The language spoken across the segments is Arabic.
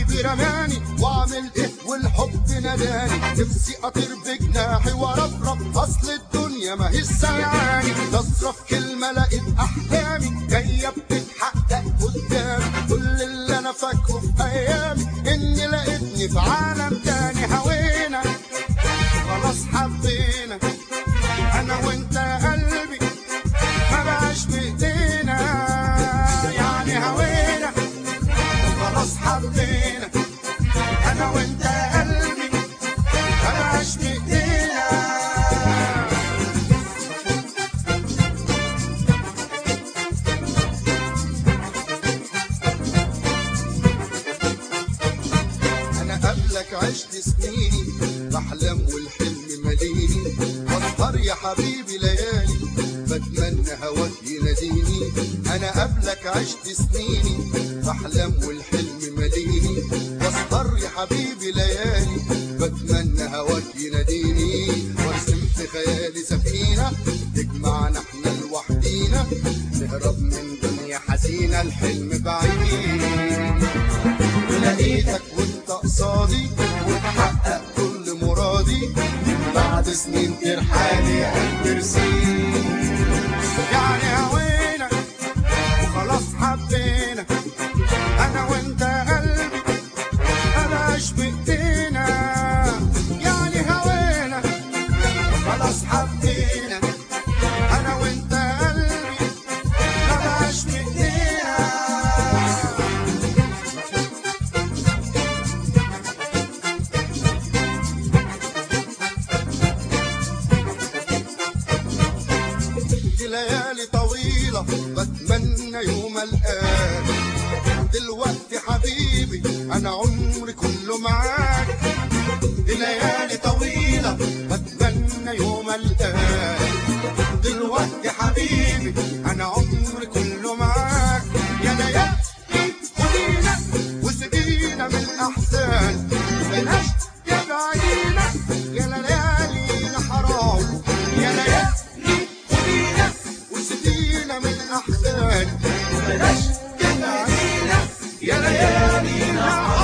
حبيبي رماني واعمل ايه والحب ناداني، نفسي اطير بجناحي وارفرف، اصل الدنيا ما هي سايعاني، تصرف كلمه لقيت احلامي جايه بتتحقق قدامي، كل اللي انا فاكره في ايامي اني لقيتني في عالم تاني. هوينا خلاص حبينا انا وانت يا قلبي ما بقاش بايدينا، يعني هوينا خلاص حبينا انا وانت يا قلبي ما بقاش بايدينا. انا قبلك عشت سنيني بحلم والحلم ماليني، بسهر يا حبيبي ليالي بتمنى هواك يناديني. انا قبلك عشت سنيني بحلم والحلم ماليني، بسهر يا حبيبي ليالي بتمنى هواك يناديني، وارسم في خيالي سفينه تجمعنا احنا لوحدينا، نهرب من دنيا حزينه الحلم بعيد، ولقيتك وانت قصادي وتحقق كل مرادي، بعد سنين ترحالي يا قلبي رسيت، يعني هوينا وخلاص حبينا انا وانت يا قلبي مبقاش بايدينا، يعني هوينا وخلاص حبينا انا وانت يا قلبي مبقاش بايدينا. ليالي طويلة بتمنى يوم الآن، دلوقتي حبيبي أنا عمري كله معاك، دي ليالي طويلة بتمنى يوم الآن، دلوقتي حبيبي أنا عمري كله معاك، يا ليالي خدينا وسقينا من الأحزان بلاش تبعدينا، يا ليالي حرام يا ليالي من الأحزان بلاش تبعدينا، يا ليالينا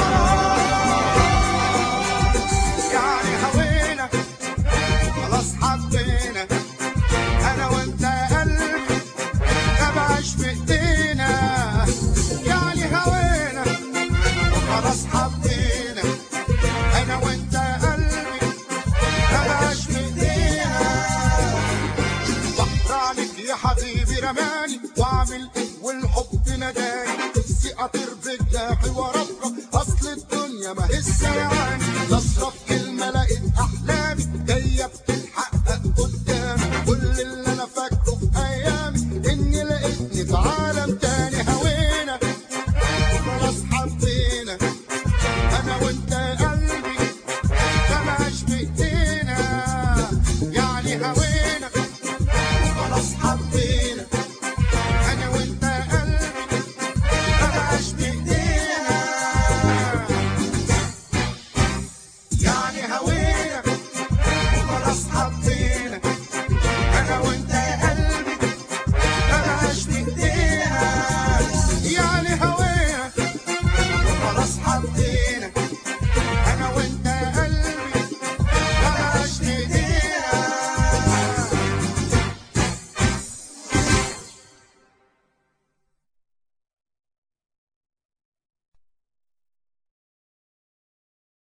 حرام، يعني هوينا خلاص حبينا أنا وأنت يا قلبي مبقاش بإيدينا، يعني هوينا وخلاص حبينا أنا وأنت يا قلبي مبقاش بإيدينا. بحرانك يا حبيبي رماني واعمل ايه والحب ناداني، نفسي اطير بجناحي وارفرف، اصل الدنيا ما هي سايعاني، تصرف كلمه لقيت احلامي جايه بتتحقق قدامي، كل اللي انا فاكره في ايامي اني لقيتني في